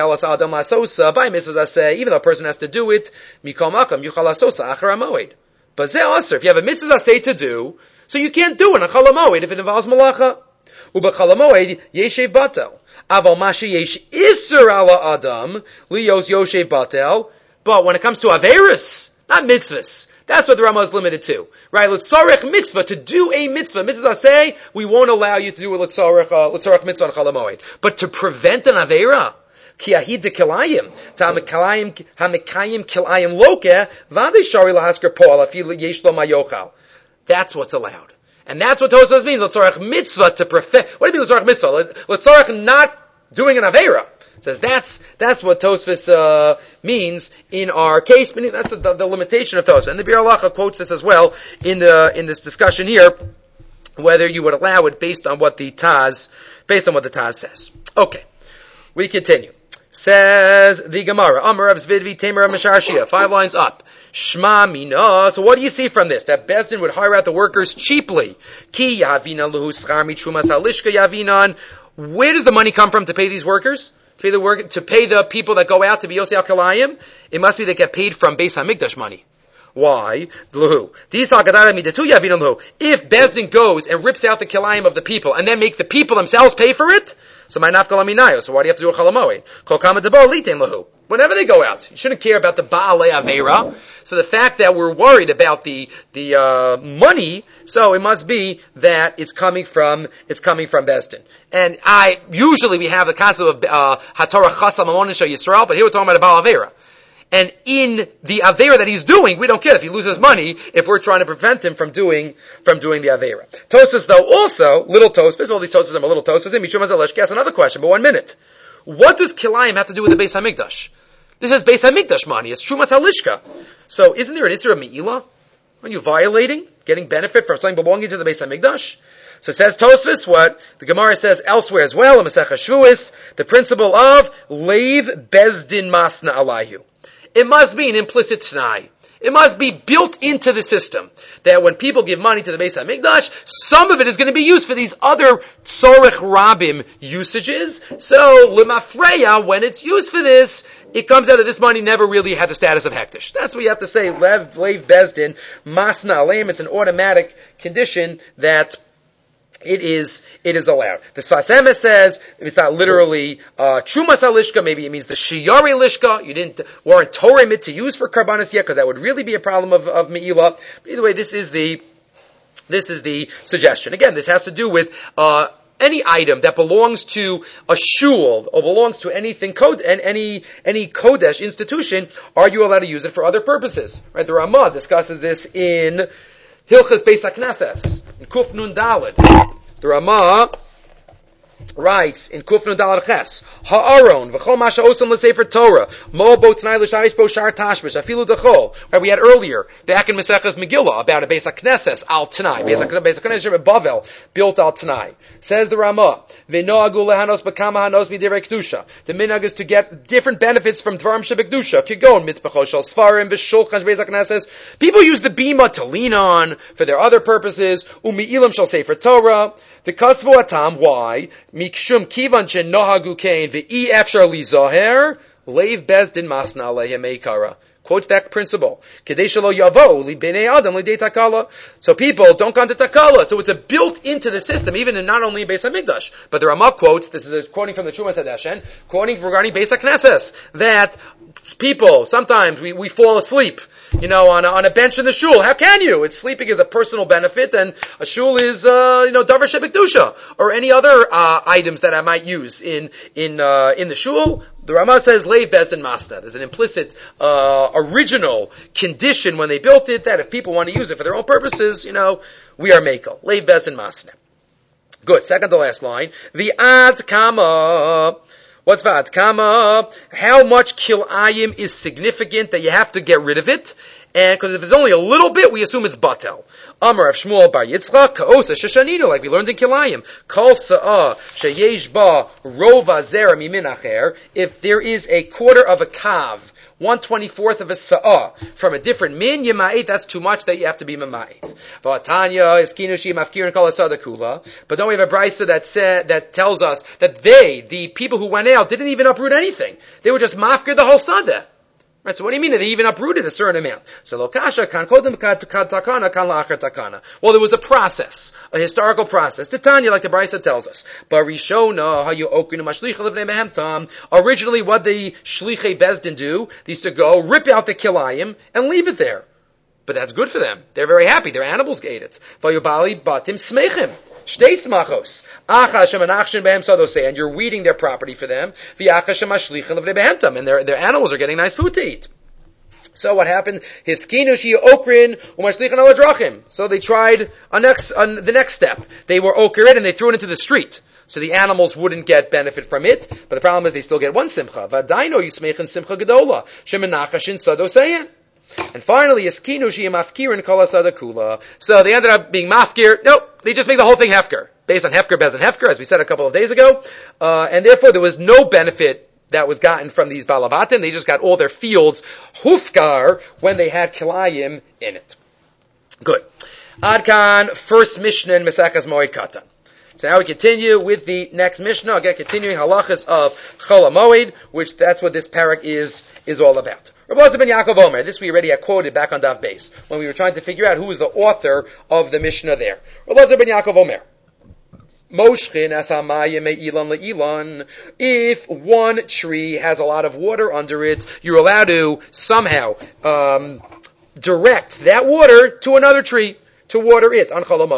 person has to do it, but if you have a mitzvah aseh to do, so you can't do it on Chol Hamoed if it involves malacha. Uba Chol Hamoed yeshev batel. Aval mashi yesh iser ala adam liyos yoshev batel. But when it comes to averis, not mitzvahs, that's what the Ramah is limited to, right? L'tzorech mitzvah, to do a mitzvah, mitzvahs aseh, we won't allow you to do a l'tzorech, uh, l'tzorech mitzvah on Chol Hamoed. But to prevent an avera, ki ahid de kilayim, ta hamekayim kilayim loke, v'adei shari lahasker po'al afilu yesh lo mayochal. That's what's allowed. And that's what Tosfos means, l'tzorech mitzvah, to prevent, what do you mean l'tzorech mitzvah? L'tzorech not doing an avera. Says that's that's what Tosfos uh, means in our case. That's the, the, the limitation of Tosfos, and the Bir Halacha quotes this as well in the in this discussion here, whether you would allow it based on what the Taz based on what the Taz says. Okay, we continue. Says the Gemara, Amar Rav Zvidvi Tamer Misharshia, five lines up. Shma mina. So what do you see from this? That Bezdin would hire out the workers cheaply. Ki yavina luhu schar mitrumas halishka yavinan. Where does the money come from to pay these workers? To pay the work, to pay the people that go out to be Yosei Al Kilayim? It must be they get paid from Beis Hamikdash money. Why? If Bezdin goes and rips out the kilayim of the people and then make the people themselves pay for it, so my nafkal aminayo. So why do you have to do a chalamoid? Kol kama debo litein lahu. Whenever they go out, you shouldn't care about the baalei avera. So the fact that we're worried about the the uh, money, so it must be that it's coming from it's coming from Bezdin. And I usually we have the concept of uh, hatorah chasam amonin shel Yisrael, but here we're talking about a baal avera. And in the Avera that he's doing, we don't care if he loses money, if we're trying to prevent him from doing, from doing the Avera. Tosfos though also, little Tosfos, all these Tosfos are little Tosfos, and Mishum HaZaleshki asks another question, but one minute. What does Kilayim have to do with the Beis HaMikdash? This is Beis HaMikdash money, it's Trumas HaLishka. So isn't there an Isra of Me'ilah? Aren't you violating, getting benefit from something belonging to the Beis HaMikdash? So it says Tosfos, what the Gemara says elsewhere as well, in Masechah Shvuos, the principle of Leiv Bezdin Masna Alayhu. It must be an implicit t'nai. It must be built into the system that when people give money to the Beis HaMikdash, some of it is going to be used for these other tzorech rabim usages. So lemafreya, when it's used for this, it comes out that this money never really had the status of hektish. That's what you have to say. Lev leiv bezdin masna aleim. It's an automatic condition that It is, it is allowed. The Sfas Emes says, it's not literally, uh, Trumas HaLishka, maybe it means the Shiyari Lishka, you didn't, weren't Torah to use for Karbanis yet, because that would really be a problem of, of Me'ilah. But either way, this is the, this is the suggestion. Again, this has to do with, uh, any item that belongs to a shul, or belongs to anything, code, and any, any Kodesh institution, are you allowed to use it for other purposes? Right? The Ramah discusses this in Hilchas Beis HaKnesses, in Kuf Nun Daled. The Ramah writes in Kuf Nun Daled Ches, Ha'aron, v'chol masha osam l'sefer Torah, mo bo t'nai l'sharish bo shar tashmish, afilu d'chol. Right, we had earlier, back in Maseches Megillah, about a Beis HaKnesses al T'nai. Beis HaKnesses in Bavel, built al T'nai. Says the Ramah, v'noagu lehanos b'kama hanos midirei kedusha. The minhag is to get different benefits from dvarim shebekdusha. Kigon mitpacho shel svarim v'shulchan Beis HaKnesses. People use the bima to lean on for their other purposes. Umi'ilam shel sefer Torah. The kasvu atam, why? Mikshum kivan shenohagu kain v'i efshar li zoher leiv bezdin masna alehem eikara. Quotes that principle. Kedei shelo yavo li bnei adam li dei takala. So people don't come to takala. So it's a built into the system, even in not only Beis HaMikdash. But the Ramah quotes, this is a quoting from the Trumas Hadeshen, quoting regarding Beis HaKnesses, that people, sometimes we, we fall asleep, you know, on a, on a bench in the shul. How can you? It's sleeping is a personal benefit, and a shul is, uh, you know, davar shebekdusha, or any other, uh, items that I might use in, in, uh, in the shul. The Ramah says, leiv bezdin masna. There's an implicit, uh, original condition when they built it, that if people want to use it for their own purposes, you know, we are mekel. Leiv bezdin masna. Good. Second to last line. The ad kama. What's vad kama? How much kilayim is significant that you have to get rid of it? And because if it's only a little bit, we assume it's batel. Amar of Shmuel bar Yitzchak, ka'osa sheshaninu, like we learned in Kilayim. Kol sa'ah sheyesh ba rova zera mimin acher. If there is a quarter of a kav, one twenty-fourth of a sa'ah from a different min, yema'it, that's too much that you have to be mema'it. V'atanya is kinushi mafkirin kol asada kula. But don't we have a brisa that said, that tells us that they, the people who went out, didn't even uproot anything. They were just mafkir the whole sada. Right, so what do you mean that they even uprooted a certain amount? So lokasha kan kodem kad takana kan la'achar takana. Well, there was a process, a historical process. Titania, like the Brisa tells us. Barishona hayu okrinu mashlicha levnei mehemtam. Originally, what the shlichei bezdin do? They used to go rip out the kilayim and leave it there. But that's good for them. They're very happy. Their animals ate it. Vayubali batim smechim. Shtei smachos. And you're weeding their property for them. And their, their animals are getting nice food to eat. So what happened? okrin u'mashlichan. So they tried a next, a, the next step. They were okrid and they threw it into the street. So the animals wouldn't get benefit from it. But the problem is they still get one simcha. Vadaino yismechin simcha gedola. Shemenachashin sadoseyen. And finally, Yaskinu Shiyam Mafkirin Kol Asada Kula. So they ended up being Mafkir. Nope, they just make the whole thing Hefker. Based on Hefker, Bez and Hefker, as we said a couple of days ago. Uh, and therefore there was no benefit that was gotten from these Balavatim. They just got all their fields Hufkar when they had Kilayim in it. Good. Adkan, first Mishnah in Mesachas Moed Katan. So now we continue with the next Mishnah. Again, continuing halachas of Chol HaMoed, which that's what this parak is, is all about. Rabbi Elazar ben Yaakov Omer. This we already had quoted back on Daf Beis when we were trying to figure out who was the author of the Mishnah there. Rabbi Elazar ben Yaakov Omer. Moshchin asamayim me'ilan le'ilan. If one tree has a lot of water under it, you're allowed to somehow um, direct that water to another tree to water it on Chol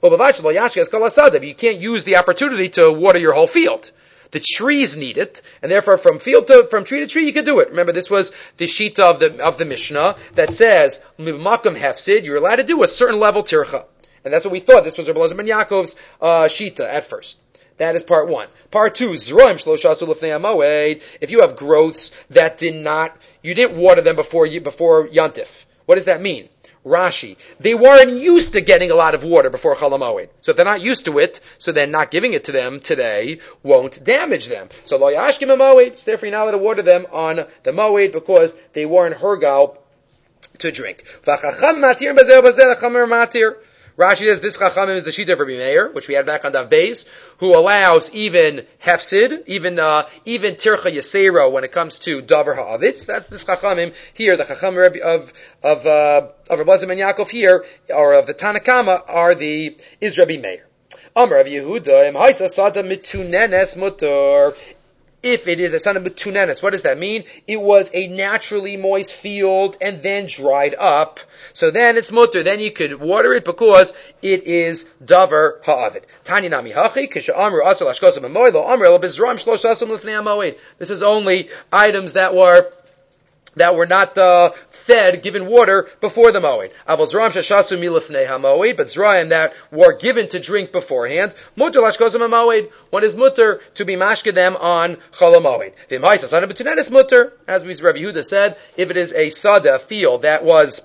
HaMoed. You can't use the opportunity to water your whole field. The trees need it, and therefore from field to, from tree to tree you can do it. Remember, this was the shita of the, of the Mishnah that says, Makam hefsid, you're allowed to do a certain level tircha. And that's what we thought. This was Rabbi Elazar ben Yaakov's uh, shita at first. That is part one. Part two, Zroim Shloshasu Lefnei HaMoed. If you have growths that did not, you didn't water them before before Yantif. What does that mean? Rashi. They weren't used to getting a lot of water before Chol HaMoed. So if they're not used to it, so then not giving it to them today won't damage them. So Lo Yashkim HaMoed. So therefore you're not allowed to water them on the Moed because they weren't hergal to drink. V'chacham matir b'zeh b'zeh l'chamer matir. Rashi says this Chachamim is the Shita of Rabbi Meir, which we had back on Daf Beis, who allows even Hefsid, even uh, even Tircha Yisero when it comes to Davar Ha'avitz. That's this Chachamim here, the Chachamim of of uh, of Rabbi Elazar ben Yaakov here, or of the Tanakama, are the is Rabbi Meir. Amar of Yehuda, Im Haisa Sada Mitunenes Mutar. If it is a son of Mitunenes, what does that mean? It was a naturally moist field and then dried up. So then it's mutter. Then you could water it because it is davar ha'avid. Tani nami hachi kisha amru asur lashkosam amoed lo amru el bezram shloshasam lifnei hamoed. This is only items that were that were not uh, fed, given water before the moed. Aval zram shashasu milifnei hamoed, but zraim that were given to drink beforehand. Mutter lashkosam amoed. One is mutter to be mashke them on chol hamoed. V'im haisa sana b'tunenes mutter, as we Rabbi Yehuda said, if it is a sada field that was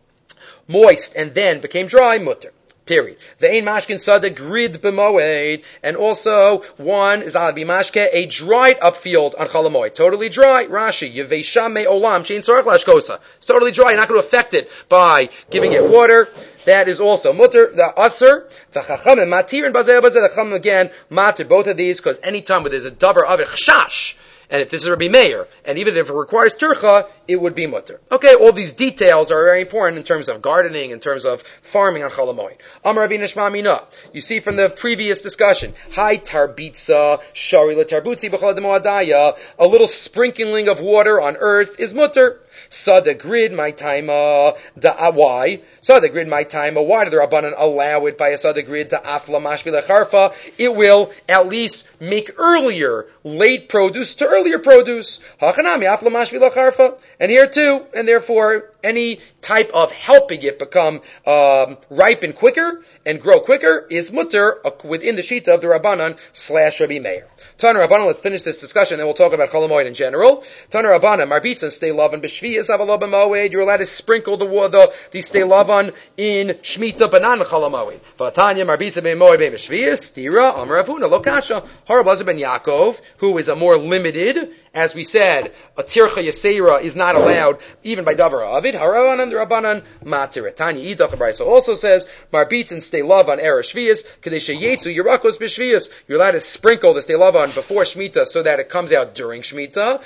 moist and then became dry, mutter. Period. The ein mashkin sada grid b'moed, and also one is al b'mashke a dried up field on chol hamoed, totally dry. Rashi yevesham me olam shein tzarich lashkosa. It's totally dry. You're not going to affect it by giving it water. That is also mutter. The aser, the chachamim matir and bazeh bazeh. The chachamim again matir both of these because anytime where there's a davar of it chashash. And if this is Rabbi Meir, and even if it requires tircha, it would be mutter. Okay, all these details are very important in terms of gardening, in terms of farming on Chol HaMoed. Amar Rabbi Nishma Mina. You see from the previous discussion, Hai tarbitza, shari letarbutzi b'chol demoadaya. A little sprinkling of water on earth is mutter. Sada grid my taima da why? Sada grid my taima. Why did the Rabbanan allow it by a sada grid da afla mashvi lecharfa? It will at least make earlier late produce to earlier produce. Hachanami afla mashvi lecharfa. And here too, and therefore any type of helping it become um, ripen quicker and grow quicker is mutter within the shita of the Rabbanan slash Rabbi Meir. Tana Rabbanan, let's finish this discussion, then we'll talk about Chol HaMoed in general. Tana Rabbanan, Marbitza, stay lavan b'shviyas avalab b'moed. You're allowed to sprinkle the the the stay lavan in shmita banan Chol HaMoed. V'atanya Marbitza b'moed b'shviyas stira Amar Avuna lokasha. Har Rabbi Elazar ben Yaakov, who is a more limited, as we said, a tircha yaseira is not allowed even by davar avid. Harabanan Rabbanan matir. Tanya Idach Abraisa also says Marbitza stay lavan era shviyas kadesha yetzu yirakos b'shviyas. You're allowed to sprinkle the stay lavan before Shemitah so that it comes out during Shemitah.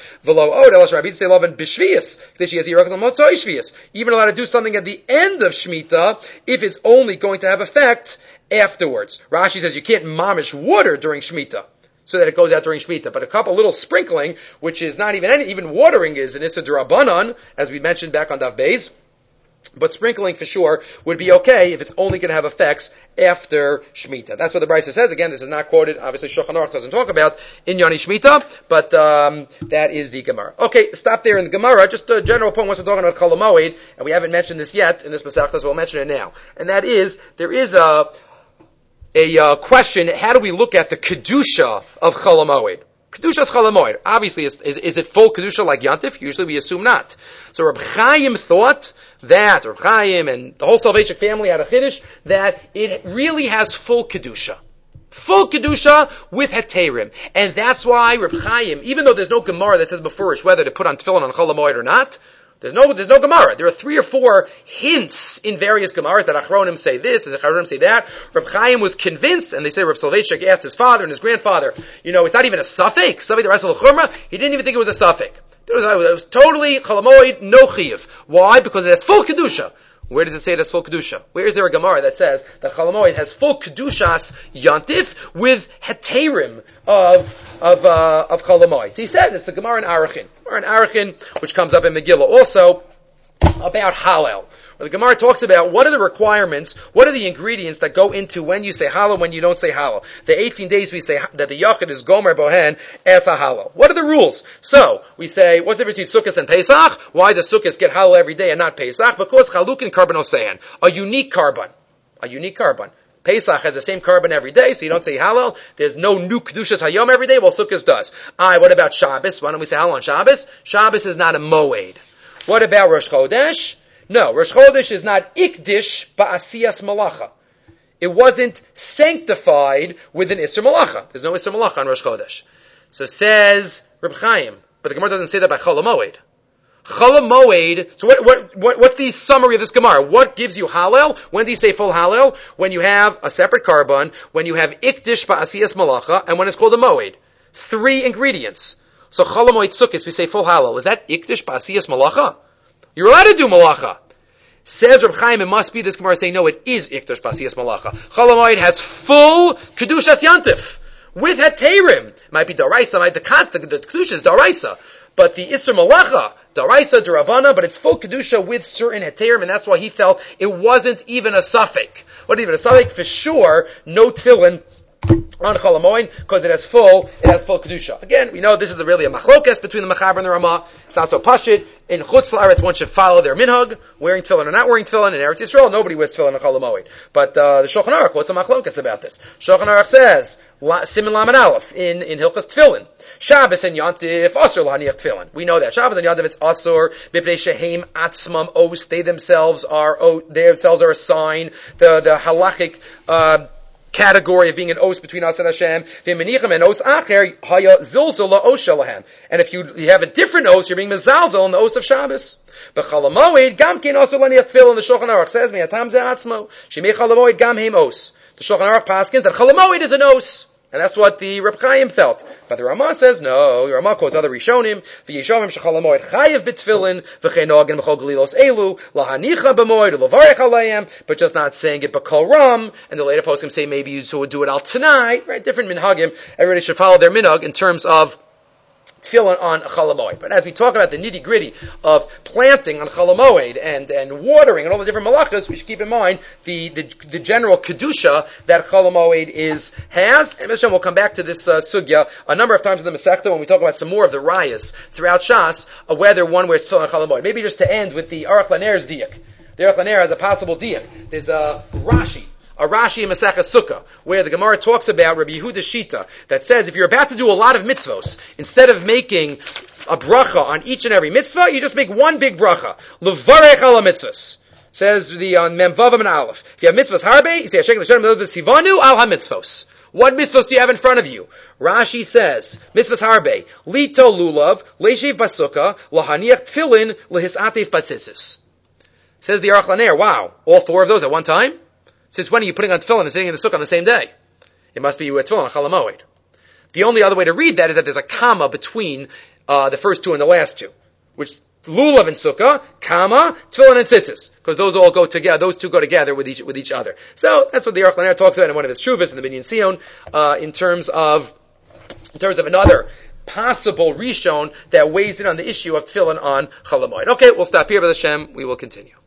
Even allowed to do something at the end of Shemitah if it's only going to have effect afterwards. Rashi says you can't mamish water during Shemitah so that it goes out during Shemitah. But a couple little sprinkling, which is not even any, even watering is an Issa D'Rabbanan, as we mentioned back on Daf Beis. But sprinkling for sure would be okay if it's only going to have effects after Shemitah. That's what the Brisa says. Again, this is not quoted. Obviously, Shulchan Aruch doesn't talk about in Yoni Shemitah, but um, that is the Gemara. Okay, stop there in the Gemara. Just a general point once we're talking about Chol HaMoed, and we haven't mentioned this yet in this Masechta, so we'll mention it now. And that is, there is a, a uh, question, how do we look at the Kedusha of Chol HaMoed? Kedusha's Chol HaMoed. Obviously, is, is, is it full Kedusha like Yantif? Usually we assume not. So Reb Chaim thought that, Reb Chaim and the whole Salvation family had a Chiddush, that it really has full Kedusha. Full Kedusha with Heterim. And that's why Reb Chaim, even though there's no Gemara that says beforish whether to put on Tefillin on Chol HaMoed or not, There's no, there's no Gemara. There are three or four hints in various Gemaras that Achronim say this, and the Achronim say that. Reb Chaim was convinced, and they say Reb Soloveitchik asked his father and his grandfather, you know, it's not even a suffix. Suffix the rest of the Chumrah, he didn't even think it was a suffix. It was, it was totally Chalamoid, no Chiyuv. Why? Because it has full Kedusha. Where does it say it has full Kedusha? Where is there a Gemara that says that Chalamoid has full Kedushas Yantif with Heterim of, of, uh, of Chalamoid? So he says it's the Gemara in Arachin. Or in Arachin, which comes up in Megillah also, about Hallel. Where the Gemara talks about what are the requirements, what are the ingredients that go into when you say Hallel, when you don't say Hallel. The eighteen days we say that the Yachid is Gomer Bohen as a Hallel. What are the rules? So, we say, what's the difference between Sukkot and Pesach? Why does Sukkot get Hallel every day and not Pesach? Because Chalukin Karban Osean, a unique Karban. A unique Karban. Pesach has the same carbon every day, so you don't say Hallel. There's no new Kedushas Hayom every day. Well, Sukkot does. Aye, what about Shabbos? Why don't we say Hallel on Shabbos? Shabbos is not a Moed. What about Rosh Chodesh? No, Rosh Chodesh is not Ikdish Ba'asiyas Malacha. It wasn't sanctified with an Isser Malacha. There's no Isser Malacha on Rosh Chodesh. So says Reb Chaim, but the Gemara doesn't say that by Chol HaMoed. Chol HaMoed, so what, what, what, what's the summary of this Gemara? What gives you Hallel? When do you say full Hallel? When you have a separate carbon, when you have Ikdish Ba'asiyas Malacha, and when it's called a Moed. Three ingredients. So Chol HaMoed Sukkos, we say full Hallel. Is that Ikdish Ba'asiyas Malacha? You're allowed to do Malacha. Says Reb Chaim, it must be this Gemara saying, no, it is Ikdish Ba'asiyas Malacha. Chol HaMoed has full Kedushas Yantif. With Heterim. It might be Daraisa, might the, the, the Kedusha is Daraisa. But the Isser Malacha, Daraisa, Daravana, but it's full Kedusha with certain Heterim, and that's why he felt it wasn't even a Safek. What even a Safek? For sure, no Tefillin on Chol HaMoed, because it has full, it has full Kedusha. Again, we know this is a really a machlokes between the Mechaber and the Ramah. It's not so pashit. In Chutz La'aretz, one should follow their minhag, wearing tefillin or not wearing tefillin. In Eretz Yisrael, nobody wears tefillin on Chol HaMoed. But, uh, the Shulchan Aruch, what's a machlokes about this? Shulchan Aruch says, Siman Lamed Aleph, in, in Hilchas Tefillin. Shabbos and Yantif, Asur L'haniach Tefillin. We know that. Shabbos and Yantif, it's Asur, B'pnei Sheheim Atzmam Os, they themselves are, oh, they themselves are a sign. The, the halachic, uh, category of being an os between us and Hashem. And if you, you have a different os, you're being mezalzel in the os of Shabbos. But Chol HaMoed gam kein osur laniach tefillin. The Shulchan Aruch says, "Me'atam ze atzmo shemei Chol HaMoed gam heim os." The Shulchan Aruch paskins that Chol HaMoed is an os. And that's what the Reb Chaim felt. But the Ramah says, no, the Ramah quotes other Rishonim, v'yishomim shechol HaMoed chayev b'tfilin, v'chein noagin b'chol gelilos elu, lahanicha b'moed, u'levarech alayim, but just not saying it b'kol ram, and the later poskim say maybe you would do it al tonight, right? Different minhagim. Everybody should follow their minhag in terms of tefillin on Chol HaMoed. But as we talk about the nitty gritty of planting on Chol HaMoed and, and watering and all the different malachas, we should keep in mind the, the, the general kedusha that Chol HaMoed is, has. And we'll come back to this uh, sugya a number of times in the Masechta when we talk about some more of the rayas throughout Shas, of whether one wears tefillin on Chol HaMoed. Maybe just to end with the Aruch LaNer's diak. The Aruch LaNer has a possible diak. There's a Rashi. A Rashi in Masechah Sukkah, where the Gemara talks about Rabbi Yehuda Shita, that says if you're about to do a lot of mitzvos, instead of making a bracha on each and every mitzvah, you just make one big bracha. Levarech ala mitzvos. Says the on Mem Vav and Aleph. If you have mitzvos harbe, you say Hashem l'shem sivanu al ha-mitzvos. What mitzvos do you have in front of you? Rashi says, mitzvos harbe, lito lulav, leishiv basukah, lahaniach tfilin, lehisatif batzitzis. Says the Aruch LaNer, wow, all four of those at one time? Since when are you putting on tefillin and sitting in the sukkah on the same day? It must be with tefillin on Chol HaMoed. The only other way to read that is that there's a comma between uh, the first two and the last two, which lulav and sukkah, comma, tefillin and tzitzis, because those all go together. Those two go together with each with each other. So that's what the Aruch LaNer talks about in one of his shuvas in the Binyan Sion, uh, in terms of in terms of another possible rishon that weighs in on the issue of tefillin on Chol HaMoed. Okay, we'll stop here, B'ez Hashem. We will continue.